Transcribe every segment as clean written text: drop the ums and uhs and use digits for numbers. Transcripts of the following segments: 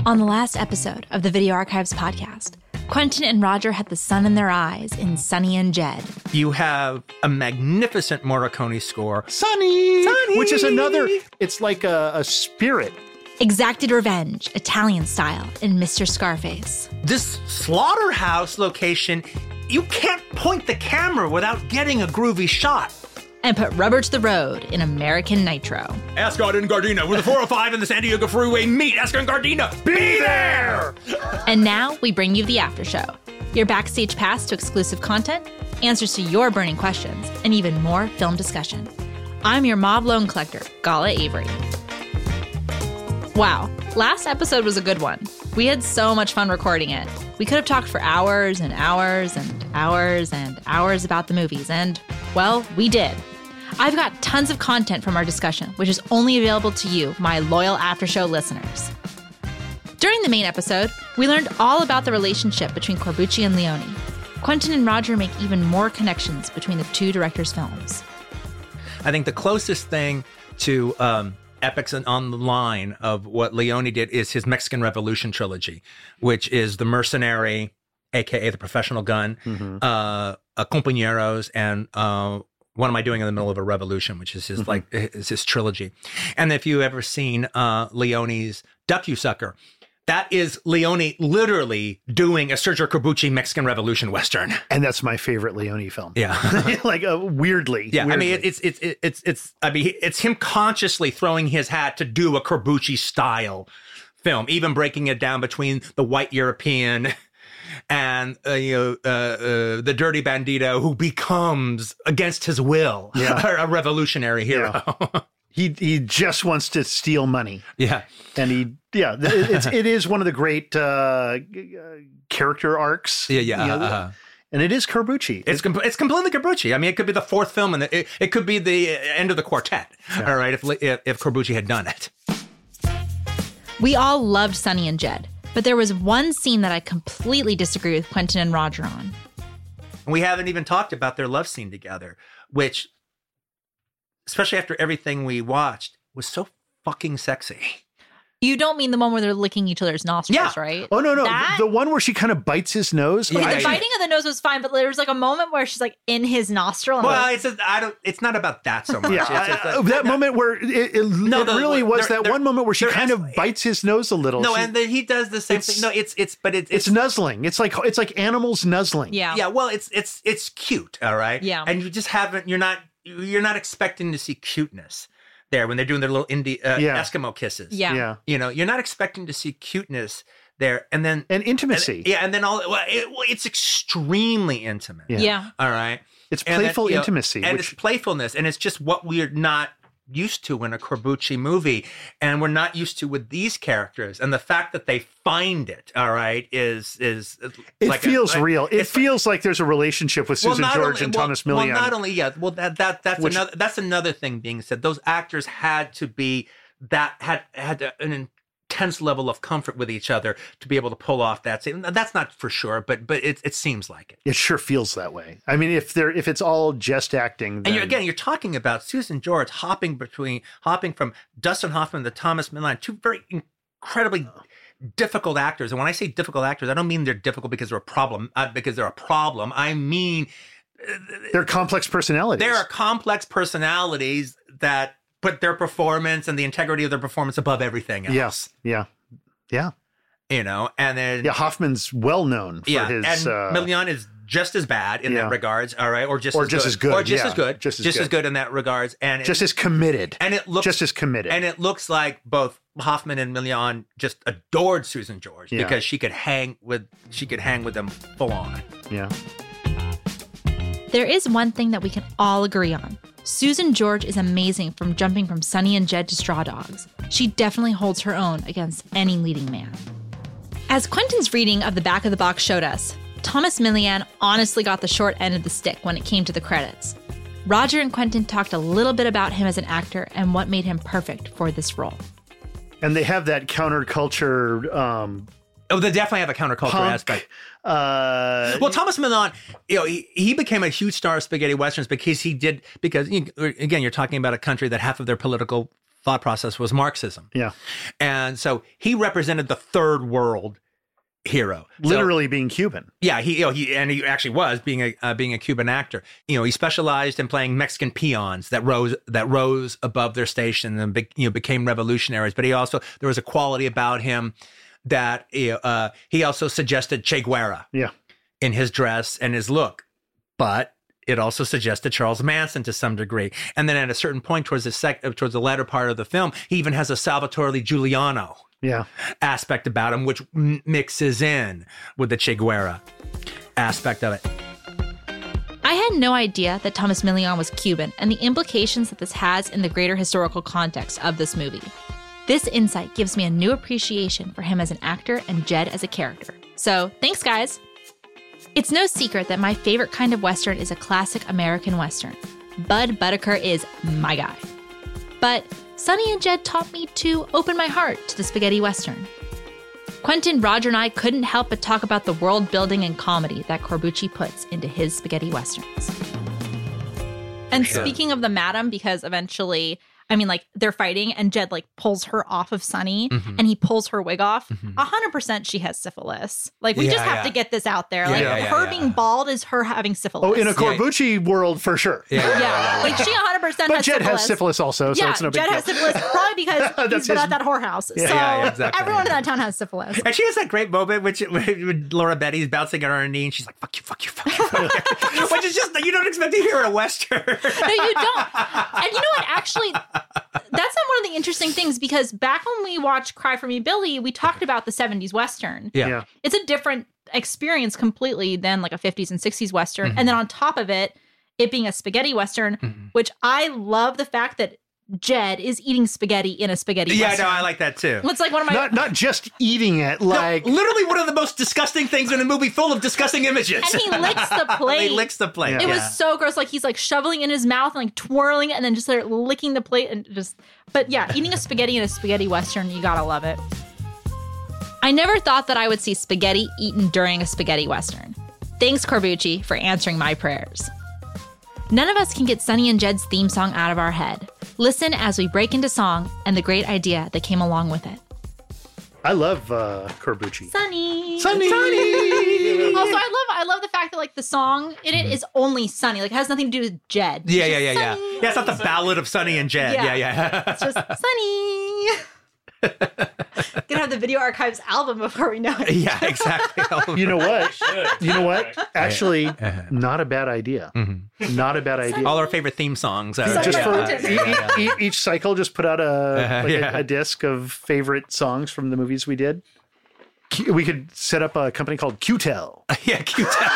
On the last episode of the Video Archives podcast, Quentin and Roger had the sun in their eyes in Sonny and Jed. You have a magnificent Morricone score. Sonny! Which is another, it's like a spirit. Exacted revenge, Italian style, in Mr. Scarface. This slaughterhouse location, you can't point the camera without getting a groovy shot. And put rubber to the road in American Nitro. Ascot and Gardena, where the 405 and the San Diego Freeway meet. Ascot and Gardena, be there! And now we bring you the after show. Your backstage pass to exclusive content, answers to your burning questions, and even more film discussion. I'm your mob loan collector, Gala Avery. Wow, last episode was a good one. We had so much fun recording it. We could have talked for hours and hours and hours and hours about the movies, and, well, we did. I've got tons of content from our discussion, which is only available to you, my loyal after-show listeners. During the main episode, we learned all about the relationship between Corbucci and Leone. Quentin and Roger make even more connections between the two directors' films. I think the closest thing to epics on the line of what Leone did is his Mexican Revolution trilogy, which is The Mercenary, a.k.a. The Professional Gun, Compañeros, and What Am I Doing in the Middle of a Revolution, which is his is his trilogy. And if you've ever seen Leone's Duck You Sucker, that is Leone literally doing a Sergio Corbucci Mexican Revolution Western. And that's my favorite Leone film. Yeah. Like weirdly. Yeah. Weirdly. I mean, it's him consciously throwing his hat to do a Corbucci style film, even breaking it down between the white European and the dirty bandito who becomes, against his will, a revolutionary hero. Yeah. He just wants to steal money. Yeah. And it is one of the great character arcs. Yeah. And it is Corbucci. It's completely Corbucci. I mean, it could be the fourth film, and it could be the end of the quartet. Yeah. All right, if Corbucci had done it. We all loved Sonny and Jed, but there was one scene that I completely disagree with Quentin and Roger on. And we haven't even talked about their love scene together, which, especially after everything we watched, was so fucking sexy. You don't mean the one where they're licking each other's nostrils, right? Oh, no. The one where she kind of bites his nose. The biting of the nose was fine, but there was like a moment where she's like in his nostril. And it's not about that so much. That moment where that one moment where she kind of bites his nose a little. No, and then he does the same thing. No, it's nuzzling. It's like animals nuzzling. Yeah. Yeah. Well, it's cute. All right. Yeah. And you just haven't. You're not expecting to see cuteness there when they're doing their little Eskimo kisses. Yeah. You know, you're not expecting to see cuteness there, and intimacy. And then it's extremely intimate. Yeah. All right. It's playful intimacy, and it's playfulness, and it's just what we're not used to in a Corbucci movie, and we're not used to with these characters. And the fact that they find it, all right, is it feels real. It feels like there's a relationship with Susan George and Thomas Milian. Well, not only that's another thing being said. Those actors had to be had an intense level of comfort with each other to be able to pull off that scene. That's not for sure, but it seems like it. It sure feels that way. I mean, if it's all just acting, then... and you're talking about Susan George hopping from Dustin Hoffman to Thomas Milian, two very incredibly difficult actors. And when I say difficult actors, I don't mean they're difficult because they're a problem. I mean, they're complex personalities. There are complex personalities that put their performance and the integrity of their performance above everything else. Yes. Yeah. You know, and then... Yeah, Hoffman's well known for his... And Milian is just as bad in that regards, all right? Or just as good. Or just as good in that regards. And just as committed. And it looks... Just as committed. And it looks like both Hoffman and Milian just adored Susan George because she could hang with them full on. Yeah. There is one thing that we can all agree on. Susan George is amazing from jumping from Sonny and Jed to Straw Dogs. She definitely holds her own against any leading man. As Quentin's reading of the back of the box showed us, Thomas Milian honestly got the short end of the stick when it came to the credits. Roger and Quentin talked a little bit about him as an actor and what made him perfect for this role. And they have that counterculture... they definitely have a counterculture aspect. Well, Thomas Milian, he became a huge star of spaghetti westerns because again, you're talking about a country that half of their political thought process was Marxism. Yeah. And so he represented the third world hero, literally being Cuban. Yeah, he actually was being a Cuban actor. He specialized in playing Mexican peons that rose above their station and became revolutionaries. But there was a quality about him that he also suggested Che Guevara. Yeah. In his dress and his look, but it also suggested Charles Manson to some degree. And then at a certain point towards the latter part of the film, he even has a Salvatore Giuliano aspect about him, which mixes in with the Che Guevara aspect of it. I had no idea that Thomas Milian was Cuban and the implications that this has in the greater historical context of this movie. This insight gives me a new appreciation for him as an actor and Jed as a character. So, thanks, guys. It's no secret that my favorite kind of Western is a classic American Western. Bud Buttiker is my guy. But Sonny and Jed taught me to open my heart to the spaghetti Western. Quentin, Roger, and I couldn't help but talk about the world building and comedy that Corbucci puts into his spaghetti Westerns. And speaking of the madam, because eventually, they're fighting and Jed pulls her off of Sonny and he pulls her wig off. 100% she has syphilis. We just have to get this out there. Her being bald is her having syphilis. Oh, in a Corbucci world, for sure. She 100% has syphilis. But Jed has syphilis also, so it's no big deal. Jed has syphilis probably because he's been at that whorehouse. Exactly. Everyone in that town has syphilis. And she has that great moment when Laura Betty's bouncing on her knee and she's like, fuck you, fuck you, fuck you. Which is just, you don't expect to hear in a Western. No, you don't. And you know what, actually, that's one of the interesting things, because back when we watched Cry for Me, Billy, we talked about the 70s Western. Yeah. It's a different experience completely than a 50s and 60s Western. And then on top of it being a spaghetti Western, which I love the fact that Jed is eating spaghetti in a spaghetti Western. Yeah, no, I like that too. It's one of my... Not just eating it, literally one of the most disgusting things in a movie full of disgusting images. And he licks the plate. He licks the plate. It was so gross. He's shoveling in his mouth and twirling it and then just licking the plate and just... But yeah, eating a spaghetti in a spaghetti Western, you gotta love it. I never thought that I would see spaghetti eaten during a spaghetti Western. Thanks, Corbucci, for answering my prayers. None of us can get Sonny and Jed's theme song out of our head. Listen as we break into song and the great idea that came along with it. I love Corbucci. Sonny. Also, I love the fact that the song in it is only Sonny. It has nothing to do with Jed. Yeah. Yeah, it's not the ballad of Sonny and Jed. Yeah. It's just Sonny. Gonna have the Video Archives album before we know it. Yeah, exactly. You know what? Actually, not a bad idea. Not a bad idea. All our favorite theme songs. Just for each cycle, just put out a disc of favorite songs from the movies we did. We could set up a company called Q-Tel. Yeah, Q-Tel.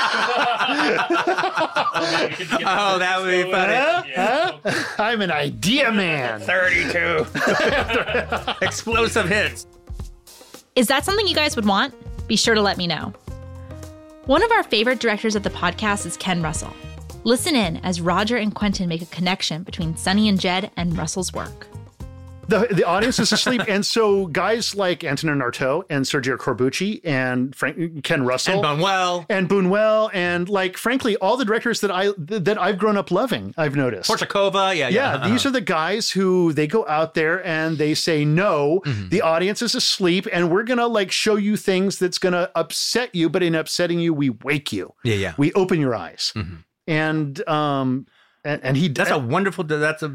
Oh, that would be funny. I'm an idea man. 32. Explosive hits. Is that something you guys would want? Be sure to let me know. One of our favorite directors of the podcast is Ken Russell. Listen in as Roger and Quentin make a connection between Sonny and Jed and Russell's work. The audience is asleep, and so guys like Antonin Artaud and Sergio Corbucci and Ken Russell and Buñuel and frankly all the directors that I've grown up loving, I've noticed. Portakova, yeah. These are the guys who they go out there and they say no. The audience is asleep, and we're gonna show you things that's gonna upset you, but in upsetting you, we wake you. Yeah. We open your eyes, and he that's a wonderful defense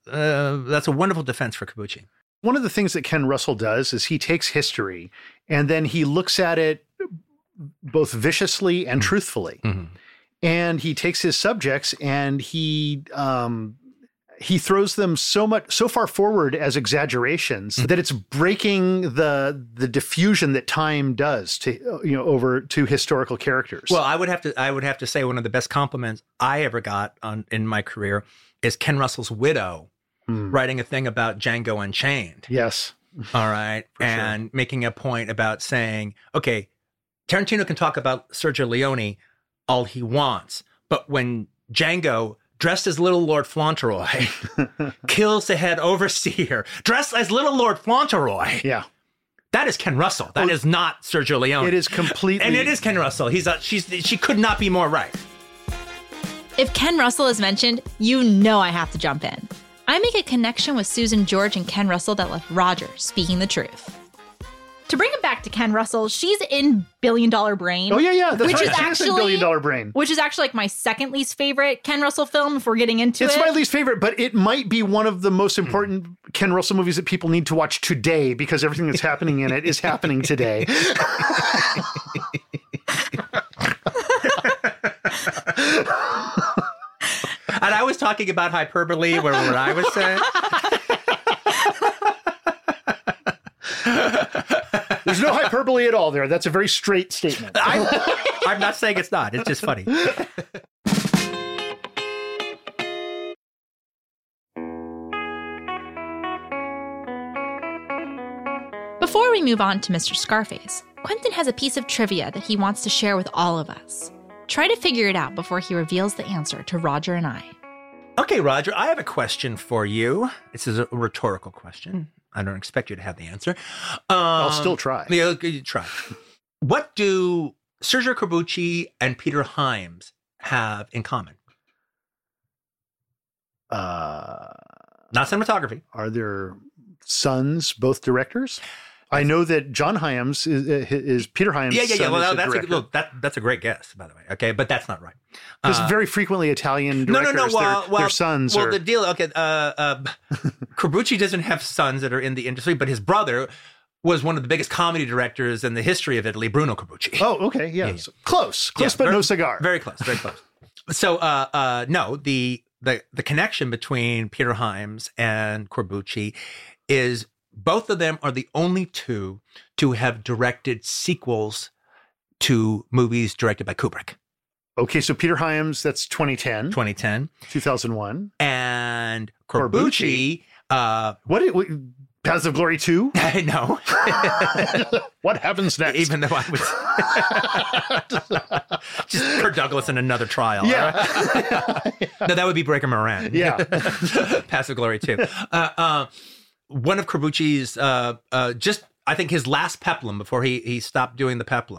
for Corbucci. One of the things that Ken Russell does is he takes history and then he looks at it both viciously and truthfully. And he takes his subjects and he throws them so far forward as exaggerations that it's breaking the diffusion that time does to over to historical characters. Well, I would have to say one of the best compliments I ever got in my career is Ken Russell's widow writing a thing about Django Unchained. Yes. All right. And making a point about saying, okay, Tarantino can talk about Sergio Leone all he wants, but when Django, dressed as Little Lord Fauntleroy, kills the head overseer, dressed as Little Lord Fauntleroy. Yeah. That is Ken Russell. That is not Sergio Leone. It is completely... And it is Ken Russell. She could not be more right. If Ken Russell is mentioned, you know I have to jump in. I make a connection with Susan George and Ken Russell that left Roger speaking the truth. To bring it back to Ken Russell, she's in Billion Dollar Brain. Oh, yeah. That's which right. is actually $1 Billion Brain. Which is actually like my second least favorite Ken Russell film, if we're getting into It's it. my least favorite, but it might be one of the most important Ken Russell movies that people need to watch today because everything that's happening in it is happening today. And I was talking about hyperbole, what I was saying. There's no hyperbole at all there. That's a very straight statement. I'm not saying it's not. It's just funny. Before we move on to Mr. Scarface, Quentin has a piece of trivia that he wants to share with all of us. Try to figure it out before he reveals the answer to Roger and I. Okay, Roger, I have a question for you. This is a rhetorical question. I don't expect you to have the answer. I'll still try. Yeah, you try. What do Sergio Corbucci and Peter Hyams have in common? Not cinematography. Are their sons both directors? I know that John Hyams is Peter Hyams' son. Yeah. Well, is that's a great guess, by the way. Okay, but that's not right. Because very frequently Italian directors, their sons are... Well, the deal, okay, Corbucci doesn't have sons that are in the industry, but his brother was one of the biggest comedy directors in the history of Italy, Bruno Corbucci. Oh, okay, yeah. So close, but no cigar. Very close, very close. So, no, the connection between Peter Hyams and Corbucci is both of them are the only two to have directed sequels to movies directed by Kubrick. Okay, so Peter Hyams, that's 2010. 2001. And Corbucci. What Paths of Glory 2? I know. What happens next? Even though I was just Kirk Douglas in another trial. Yeah. Right? No, that would be Breaker Moran. Yeah. Paths of Glory 2. One of Corbucci's, I think his last peplum before he stopped doing the peplum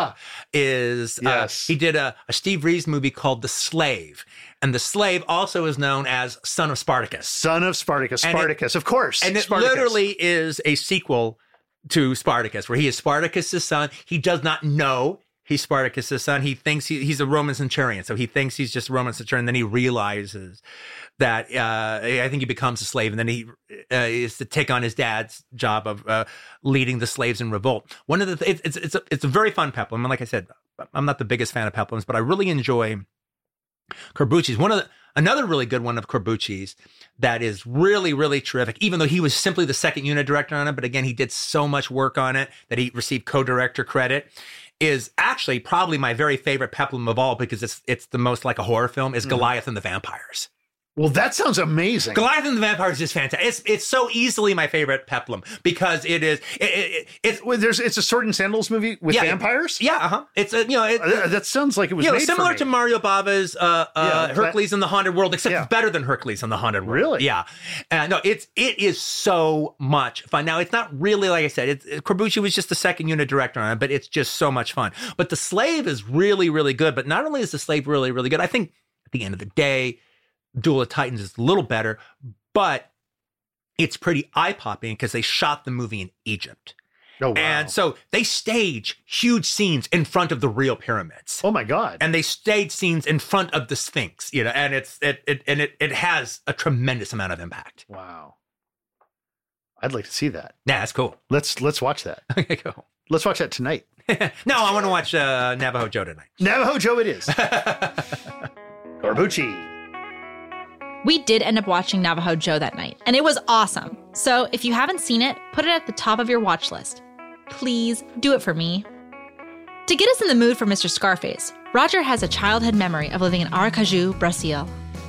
is he did a Steve Reeves movie called The Slave. And The Slave also is known as Son of Spartacus. Son of Spartacus. Spartacus, of course. And it literally is a sequel to Spartacus, where he is Spartacus' son. He does not know he's Spartacus' son. He thinks he's a Roman centurion. So he thinks he's just a Roman centurion. Then he realizes that I think he becomes a slave. And then he is to take on his dad's job of leading the slaves in revolt. One of the it's a very fun peplum. And like I said, I'm not the biggest fan of peplums, but I really enjoy Corbucci's. Another really good one of Corbucci's that is really, really terrific, even though he was simply the second unit director on it. But again, he did so much work on it that he received co-director credit, is actually probably my very favorite peplum of all, because it's the most like a horror film, is Goliath and the Vampires. Well, that sounds amazing. Goliath and the Vampires is fantastic. It's so easily my favorite peplum because it is. It's a sword and sandals movie with vampires. Yeah, it's that sounds like it was made similar for me. to Mario Bava's Hercules in the Haunted World, except it's better than Hercules in the Haunted World. Really? Yeah. No, it is so much fun. Now, it's not really, like I said, Corbucci was just the second unit director on it, but it's just so much fun. But The Slave is really, really good. But not only is The Slave really, really good, I think at the end of the day, Duel of Titans is a little better, but it's pretty eye-popping because they shot the movie in Egypt. Oh, wow. And so they stage huge scenes in front of the real pyramids. Oh my God. And they stage scenes in front of the Sphinx, and it has a tremendous amount of impact. Wow. I'd like to see that. Yeah, that's cool. Let's watch that. Okay, cool. Let's watch that tonight. No, I want to watch Navajo Joe tonight. Navajo Joe it is. Corbucci. We did end up watching Navajo Joe that night, and it was awesome. So if you haven't seen it, put it at the top of your watch list. Please do it for me. To get us in the mood for Mr. Scarface, Roger has a childhood memory of living in Aracaju, Brazil.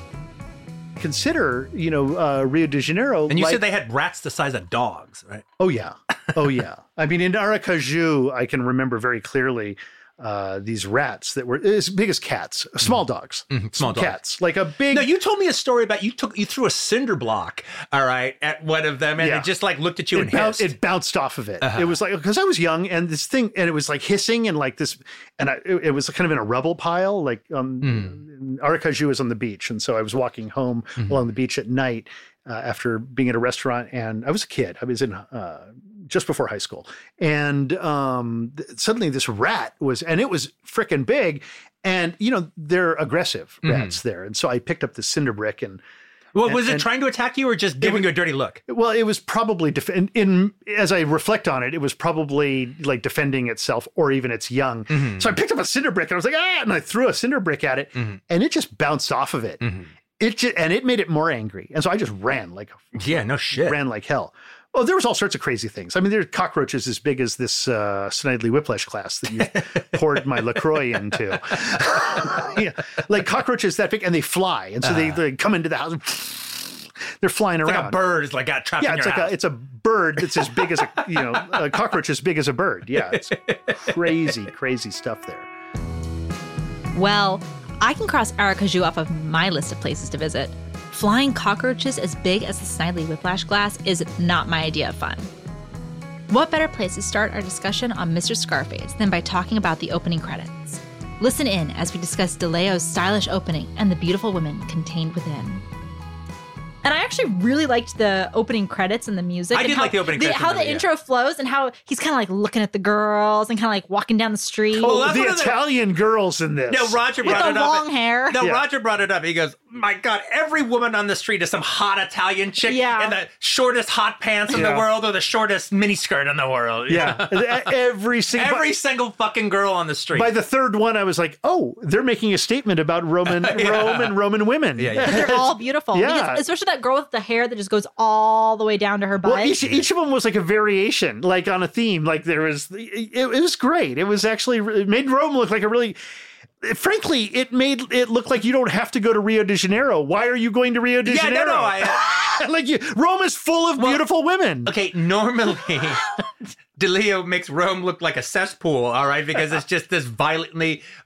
Consider, Rio de Janeiro. And you said they had rats the size of dogs, right? Oh, yeah. I mean, in Aracaju, I can remember very clearly these rats that were as big as cats, small dogs, small cats, like a big. No, you told me a story about you threw a cinder block, all right, at one of them, and it just like looked at you and hissed. It bounced off of it. It was like, because I was young, and this thing, and it was like hissing and like this, and it was kind of in a rubble pile, like Aracaju is on the beach, and so I was walking home along the beach at night. after being at a restaurant, and I was a kid. I was in just before high school, and suddenly this rat and it was frickin' big, and they're aggressive rats there, and so I picked up the cinder brick and. Well, was it trying to attack you or just giving you a dirty look? Well, it was probably as I reflect on it, it was probably like defending itself or even its young. Mm-hmm. So I picked up a cinder brick and I was like, and I threw a cinder brick at it, and it just bounced off of it. Mm-hmm. It made it more angry, and so I just ran like ran like hell. Oh, there was all sorts of crazy things. I mean, there are cockroaches as big as this Snidely Whiplash glass that you poured my LaCroix into. Yeah, like cockroaches that big, and they fly. And so they come into the house. They're flying around. Like a bird is like got trapped in your house. It's a bird that's as big as a cockroach as big as a bird. Yeah, it's crazy, crazy stuff there. Well, I can cross Aracaju off of my list of places to visit. Flying cockroaches as big as the Snidely Whiplash glass is not my idea of fun. What better place to start our discussion on Mr. Scarface than by talking about the opening credits? Listen in as we discuss DeLeo's stylish opening and the beautiful women contained within. And I actually really liked the opening credits and the music. I did like the opening credits. How the intro flows and how he's kind of like looking at the girls and kind of like walking down the street. Oh, the Italian girls in this. No, Roger brought it up. With the long hair. No, Roger brought it up. He goes, my God, every woman on the street is some hot Italian chick in the shortest hot pants in the world or the shortest miniskirt in the world. Yeah. Every single fucking girl on the street. By the third one, I was like, oh, they're making a statement about Rome and Roman women. Yeah. But they're all beautiful. Yeah. Because, especially that girl with the hair that just goes all the way down to her butt. Well, each of them was like a variation, like on a theme. Like there was, it was great. It was actually, it made Rome look like a really, frankly, it made it look like you don't have to go to Rio de Janeiro. Why are you going to Rio de Janeiro? Rome is full of beautiful women. Okay, normally DeLeo makes Rome look like a cesspool, all right, because it's just this violent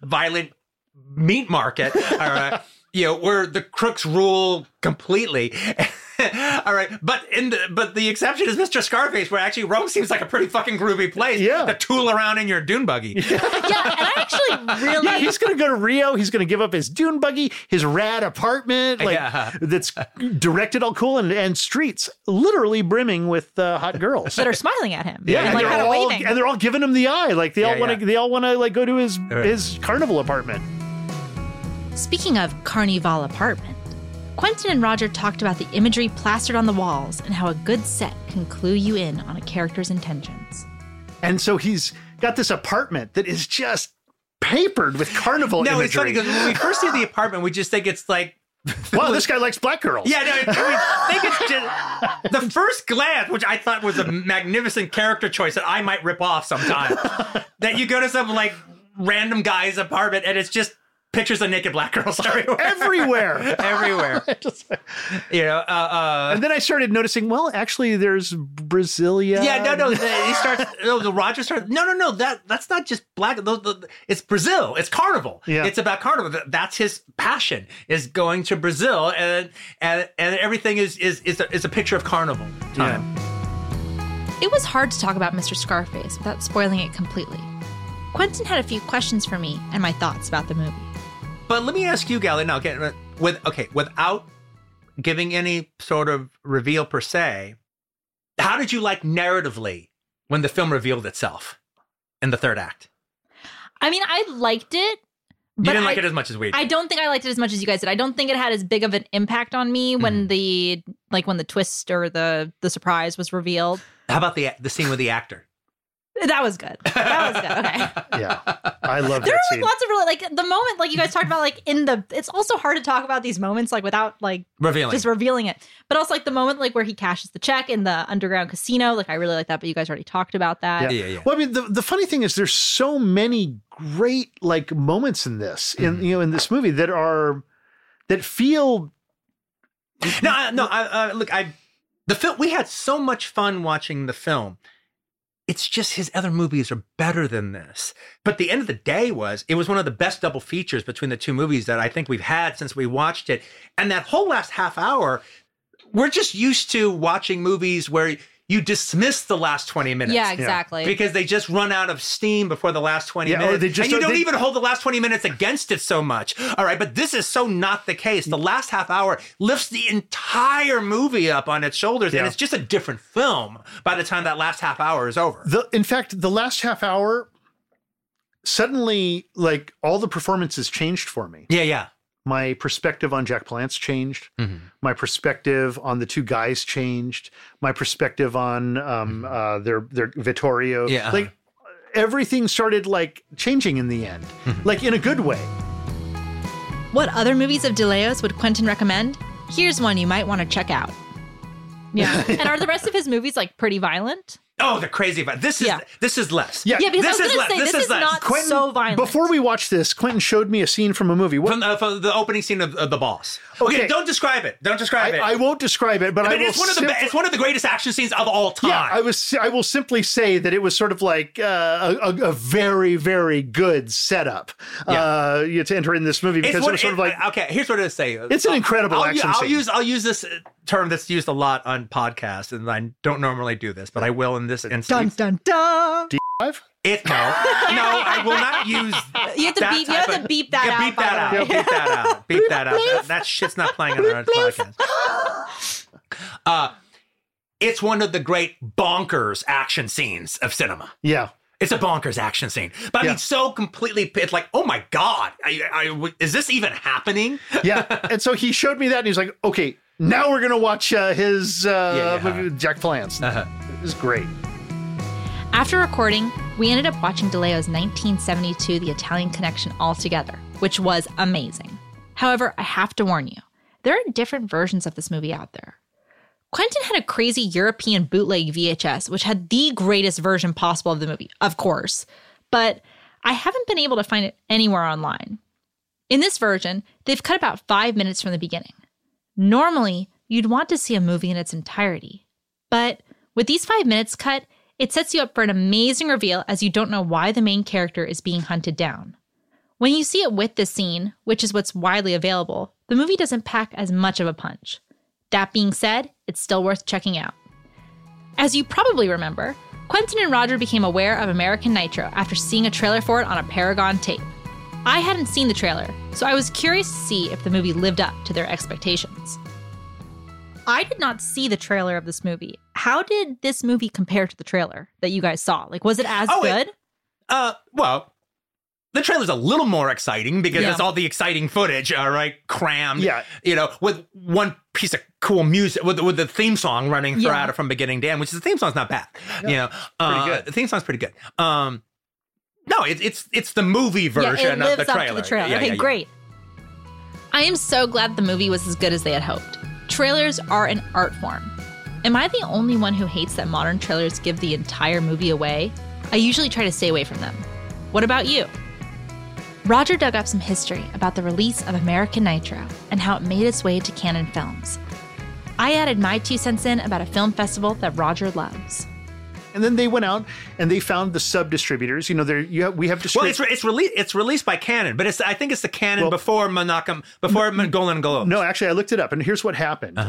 meat market, all right, where the crooks rule completely. All right, but the exception is Mr. Scarface, where actually Rome seems like a pretty fucking groovy place to tool around in your dune buggy. Yeah, and I actually really... Yeah, he's going to go to Rio. He's going to give up his dune buggy, his rad apartment, that's directed all cool, and streets literally brimming with hot girls that are smiling at him. Yeah, and like kind of waving. And they're all giving him the eye. Like they all want to like go to his carnival apartment. Speaking of Carnival apartment, Quentin and Roger talked about the imagery plastered on the walls and how a good set can clue you in on a character's intentions. And so he's got this apartment that is just papered with carnival imagery. No, it's funny because when we first see the apartment, we just think it's like... Wow, this guy likes black girls. Yeah, no, we think it's just... The first glance, which I thought was a magnificent character choice that I might rip off sometime, that you go to some like random guy's apartment and it's just pictures of naked black girls everywhere. Everywhere. And then I started noticing, well, actually, there's Brasilia. Yeah, no. He starts. Roger starts. No. That's not just black. It's Brazil. It's carnival. Yeah. It's about carnival. That's his passion. Is going to Brazil, and everything is a picture of carnival time. Yeah. It was hard to talk about Mr. Scarface without spoiling it completely. Quentin had a few questions for me and my thoughts about the movie. But let me ask you, Gally, now, without giving any sort of reveal per se, how did you like narratively when the film revealed itself in the third act? I mean, I liked it. You didn't like it as much as we did. I don't think I liked it as much as you guys did. I don't think it had as big of an impact on me when the twist or the surprise was revealed. How about the scene with the actor? That was good. Okay. Yeah. I love that scene. There are lots of really, like, the moment, like you guys talked about, like, it's also hard to talk about these moments, like, without, like, revealing it. But also, like, the moment, like, where he cashes the check in the underground casino, like, I really like that, but you guys already talked about that. Yeah. Well, I mean, the funny thing is there's so many great, like, moments in this, in this movie that feel... The film, we had so much fun watching the film. It's just his other movies are better than this. But the end of the day it was one of the best double features between the two movies that I think we've had since we watched it. And that whole last half hour, we're just used to watching movies where you dismiss the last 20 minutes. Yeah, exactly. Because they just run out of steam before the last 20 minutes. And you don't even hold the last 20 minutes against it so much. All right, but this is so not the case. The last half hour lifts the entire movie up on its shoulders, and it's just a different film by the time that last half hour is over. In fact, the last half hour, suddenly, like, all the performances changed for me. Yeah. My perspective on Jack Palance changed. My perspective on the two guys changed. My perspective on their Vittorio. Yeah. Like, everything started, like, changing in the end. Like, in a good way. What other movies of DeLeo's would Quentin recommend? Here's one you might want to check out. Yeah. And are the rest of his movies, like, pretty violent? Oh, they're crazy. But this is less. Yeah, because this I was going to say, this is not Quentin, so violent. Before we watched this, Quentin showed me a scene from a movie. From the opening scene of The Boss. Okay, don't describe it. Don't describe it. I won't describe it, but I will. It's one of the greatest action scenes of all time. Yeah, I will simply say that it was sort of like a very, very good setup to enter in this movie, because it was sort of like, okay, here's what I say. It's an incredible action scene. I'll use this term that's used a lot on podcasts, and I don't normally do this, but I will in this instance. Dun, dun, dun. D5? No, I will not use. You have to beep that out. Beep that out. Beep that out. Beep that out. That shit's not playing on our podcast. It's one of the great bonkers action scenes of cinema. Yeah. It's a bonkers action scene. But I mean, so completely, it's like, oh my God, is this even happening? Yeah. And so he showed me that, and he's like, okay, now we're going to watch his movie with Jack Palance. It was great. After recording, we ended up watching DeLeo's 1972 The Italian Connection all together, which was amazing. However, I have to warn you, there are different versions of this movie out there. Quentin had a crazy European bootleg VHS, which had the greatest version possible of the movie, of course, but I haven't been able to find it anywhere online. In this version, they've cut about 5 minutes from the beginning. Normally, you'd want to see a movie in its entirety, but with these 5 minutes cut, it sets you up for an amazing reveal, as you don't know why the main character is being hunted down. When you see it with this scene, which is what's widely available, the movie doesn't pack as much of a punch. That being said, it's still worth checking out. As you probably remember, Quentin and Roger became aware of American Nitro after seeing a trailer for it on a Paragon tape. I hadn't seen the trailer, so I was curious to see if the movie lived up to their expectations. I did not see the trailer of this movie. How did this movie compare to the trailer that you guys saw? Like, was it as good? Well, the trailer's a little more exciting because it's all the exciting footage, crammed, with one piece of cool music, with the theme song running throughout it from beginning to end, which the theme song's not bad. Pretty good. The theme song's pretty good. No, it's the movie version of the trailer. Up to the trailer. Okay, great. I am so glad the movie was as good as they had hoped. Trailers are an art form. Am I the only one who hates that modern trailers give the entire movie away? I usually try to stay away from them. What about you? Roger dug up some history about the release of American Nitro and how it made its way to Cannon Films. I added my 2 cents in about a film festival that Roger loves. And then they went out and they found the sub-distributors. We have distributors. Well, it's released by Cannon, but I think it's the Cannon before Golden Globes. No, actually, I looked it up, and here's what happened.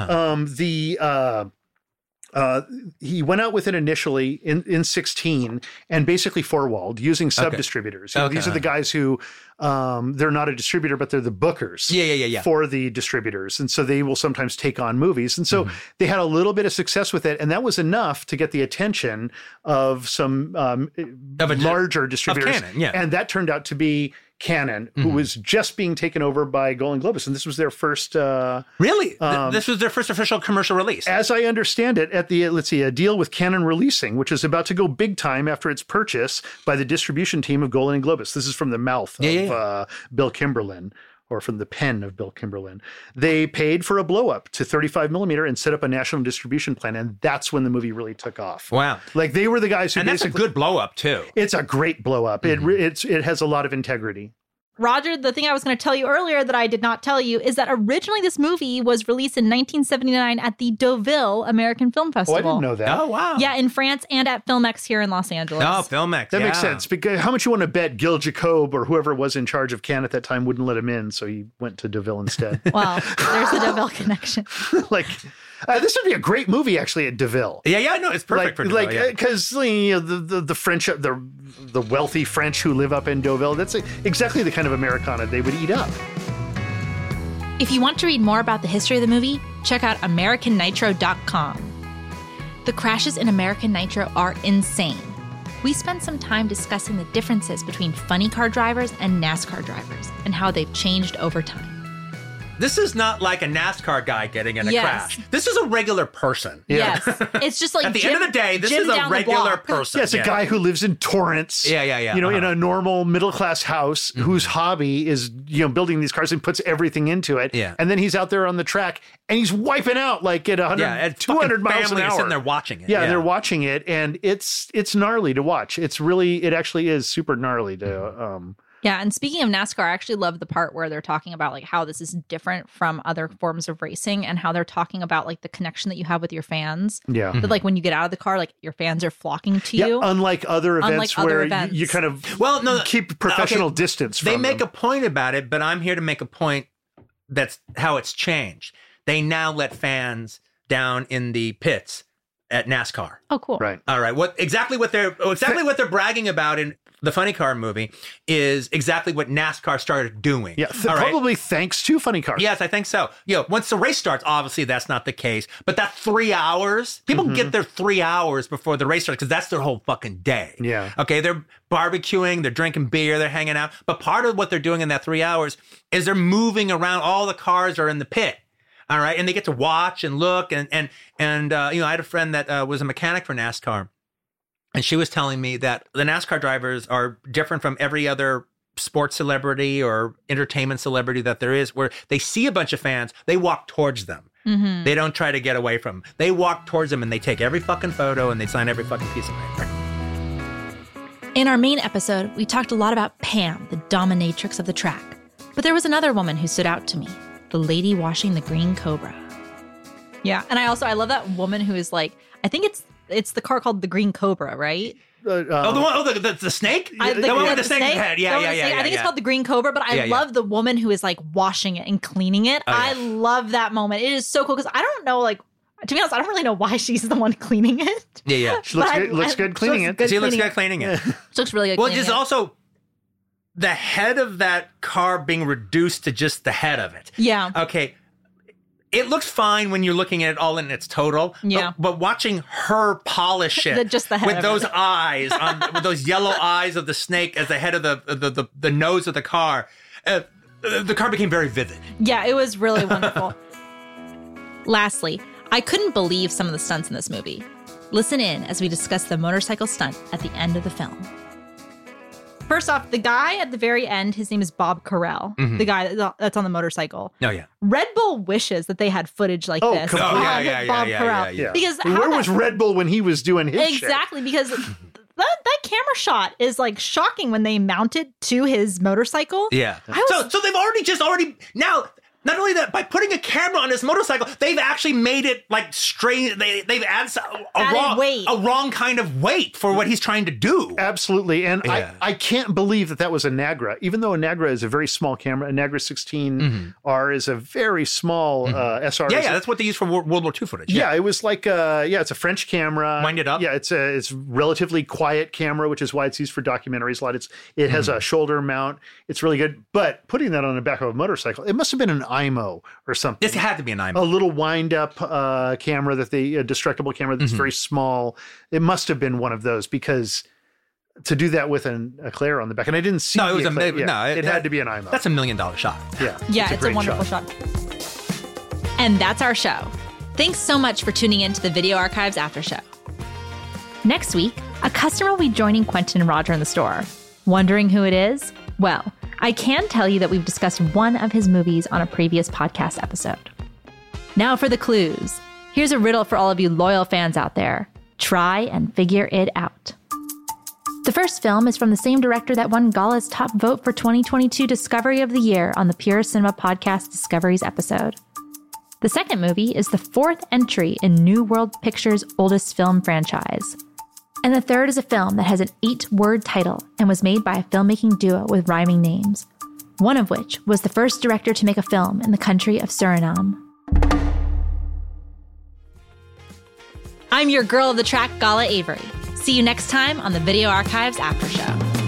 He went out with it initially in 16 and basically four-walled using sub-distributors. These are the guys who, they're not a distributor, but they're the bookers for the distributors. And so they will sometimes take on movies. And so they had a little bit of success with it. And that was enough to get the attention of some larger distributors. Of Cannon, And that turned out to be Cannon, who was just being taken over by Golden Globus, and this was their first. Really, this was their first official commercial release, as I understand it. At the a deal with Cannon Releasing, which is about to go big time after its purchase by the distribution team of Golden Globus. This is from the mouth of Bill Kimberlin, or from the pen of Bill Kimberlin. They paid for a blow up to 35 millimeter and set up a national distribution plan, and that's when the movie really took off. Wow! Like they were the guys who, and that's a good blow up too. It's a great blow up. It has a lot of integrity. Roger, the thing I was going to tell you earlier that I did not tell you is that originally this movie was released in 1979 at the Deauville American Film Festival. Oh, I didn't know that. Oh, wow. Yeah, in France and at Filmex here in Los Angeles. Oh, Filmex. That makes sense. Because how much you want to bet Gil Jacob or whoever was in charge of Cannes at that time wouldn't let him in, so he went to Deauville instead. Well, there's the Deauville connection. This would be a great movie, actually, at Deauville. Yeah, no, it's perfect for Deauville. Because the French, the wealthy French who live up in Deauville, that's exactly the kind of Americana they would eat up. If you want to read more about the history of the movie, check out AmericanNitro.com. The crashes in American Nitro are insane. We spent some time discussing the differences between funny car drivers and NASCAR drivers and how they've changed over time. This is not like a NASCAR guy getting in a crash. This is a regular person. Yes. It's just like at the end of the day, this is a regular person. Yeah, it's a guy who lives in Torrance. Yeah. You know, in a normal middle-class house whose hobby is, building these cars and puts everything into it. Yeah. And then he's out there on the track and he's wiping out like at 100, 200 miles an hour. Sitting there watching it. Yeah, they're watching it, and it's gnarly to watch. It actually is super gnarly to Yeah, and speaking of NASCAR, I actually love the part where they're talking about like how this is different from other forms of racing and how they're talking about like the connection that you have with your fans. Yeah. That like when you get out of the car, like your fans are flocking to you. Unlike other events where you kind of keep professional distance from them. They make a point about it, but I'm here to make a point that's how it's changed. They now let fans down in the pits at NASCAR. Oh, cool. Right. All right. What they're bragging about in the Funny Car movie is exactly what NASCAR started doing. Yeah, probably thanks to Funny Car. Yes, I think so. Once the race starts, obviously that's not the case. But that 3 hours, people get there 3 hours before the race starts because that's their whole fucking day. Yeah. Okay, they're barbecuing, they're drinking beer, they're hanging out. But part of what they're doing in that 3 hours is they're moving around. All the cars are in the pit. All right, and they get to watch and look and I had a friend that was a mechanic for NASCAR. And she was telling me that the NASCAR drivers are different from every other sports celebrity or entertainment celebrity that there is, where they see a bunch of fans, they walk towards them. Mm-hmm. They don't try to get away from them. They walk towards them and they take every fucking photo and they sign every fucking piece of paper. In our main episode, we talked a lot about Pam, the dominatrix of the track. But there was another woman who stood out to me, the lady washing the green Cobra. Yeah, and I love that woman who is like, I think it's the car called the Green Cobra, right? The snake? The one with the snake head. Yeah. I think it's called the Green Cobra, but I love the woman who is like washing it and cleaning it. I love that moment. It is so cool because I don't know, like, to be honest, I don't really know why she's the one cleaning it. Yeah. She looks good cleaning it. She looks good cleaning it. She looks really good. Well, just also the head of that car being reduced to just the head of it. Yeah. Okay. It looks fine when you're looking at it all in its total. Yeah. But watching her polish it just the head with those eyes, with those yellow eyes of the snake as the head of the nose of the car became very vivid. Yeah, it was really wonderful. Lastly, I couldn't believe some of the stunts in this movie. Listen in as we discuss the motorcycle stunt at the end of the film. First off, the guy at the very end, his name is Bob Carell, the guy that's on the motorcycle. Oh, yeah. Red Bull wishes that they had footage like this on Bob Carell. Yeah. Because where was Red Bull when he was doing his shit? Exactly, because that camera shot is like shocking when they mount it to his motorcycle. Yeah. So they've already now. Not only that, by putting a camera on his motorcycle, they've actually made it like strange. They've added a wrong kind of weight for what he's trying to do. Absolutely. And I can't believe that was a Nagra. Even though a Nagra is a very small camera, a Nagra 16R is a very small SR. Yeah, that's what they use for World War II footage. Yeah, it was like, it's a French camera. Wind it up. Yeah, it's relatively quiet camera, which is why it's used for documentaries a lot. It has a shoulder mount. It's really good. But putting that on the back of a motorcycle, it must have been an IMO or something. This had to be an IMO. A little wind-up camera a destructible camera that's very small. It must have been one of those because to do that with an Eclair on the back, and I didn't see. No, it had to be an IMO. That's $1 million shot. Yeah, it's a wonderful shot. And that's our show. Thanks so much for tuning in to the Video Archives After Show. Next week, a customer will be joining Quentin and Roger in the store. Wondering who it is? Well, I can tell you that we've discussed one of his movies on a previous podcast episode. Now for the clues. Here's a riddle for all of you loyal fans out there. Try and figure it out. The first film is from the same director that won Gala's top vote for 2022 Discovery of the Year on the Pure Cinema Podcast Discoveries episode. The second movie is the fourth entry in New World Pictures' oldest film franchise. And the third is a film that has an 8-word title and was made by a filmmaking duo with rhyming names, one of which was the first director to make a film in the country of Suriname. I'm your girl of the track, Gala Avery. See you next time on the Video Archives After Show.